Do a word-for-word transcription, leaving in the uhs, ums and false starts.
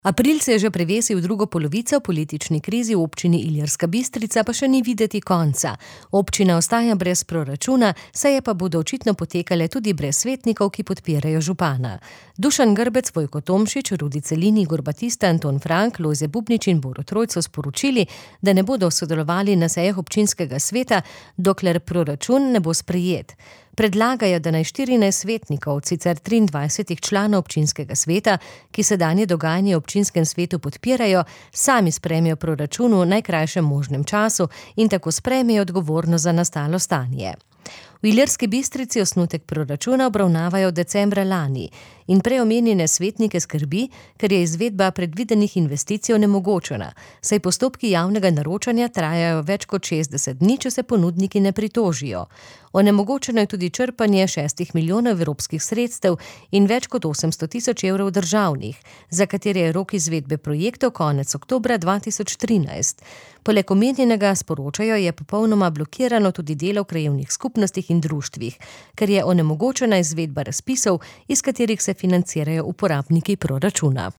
April se je že prevesil v drugo polovico, v politični krizi v občini Ilirska Bistrica pa še ni videti konca. Občina ostaja brez proračuna, seje pa bodo očitno potekale tudi brez svetnikov, ki podpirajo župana. Dušan Grbec, Vojko Tomšič, Rudi Celini, Igor Batista, Anton Frank, Lojze Bubnič in Borut Rojc so sporočili, da ne bodo sodelovali na sejah občinskega sveta, dokler proračun ne bo sprejet. Predlagajo, da naj štirinajst svetnikov, sicer triindvajset članov občinskega sveta, ki sedanje dogajanje v občinskem svetu podpirajo, sami sprejmejo proračun v najkrajšem možnem času in tako sprejmejo odgovornost za nastalo stanje. V Ilirski Bistrici osnutek proračuna obravnavajo decembra lani in preomenjene svetnike skrbi, ker je izvedba predvidenih investicij onemogočena, saj postopki javnega naročanja trajajo več kot šestdeset dni, če se ponudniki ne pritožijo. Onemogočeno je tudi črpanje šestih milijonov evropskih sredstev in več kot osemsto tisoč evrov državnih, za katere je rok izvedbe projektov konec oktobra dva tisoč trinajst. Poleg omenjenega, sporočajo, je popolnoma blokirano tudi delo v krajevnih skupnostih in društvih, ker je onemogočena izvedba razpisov, iz katerih se financirajo uporabniki proračuna.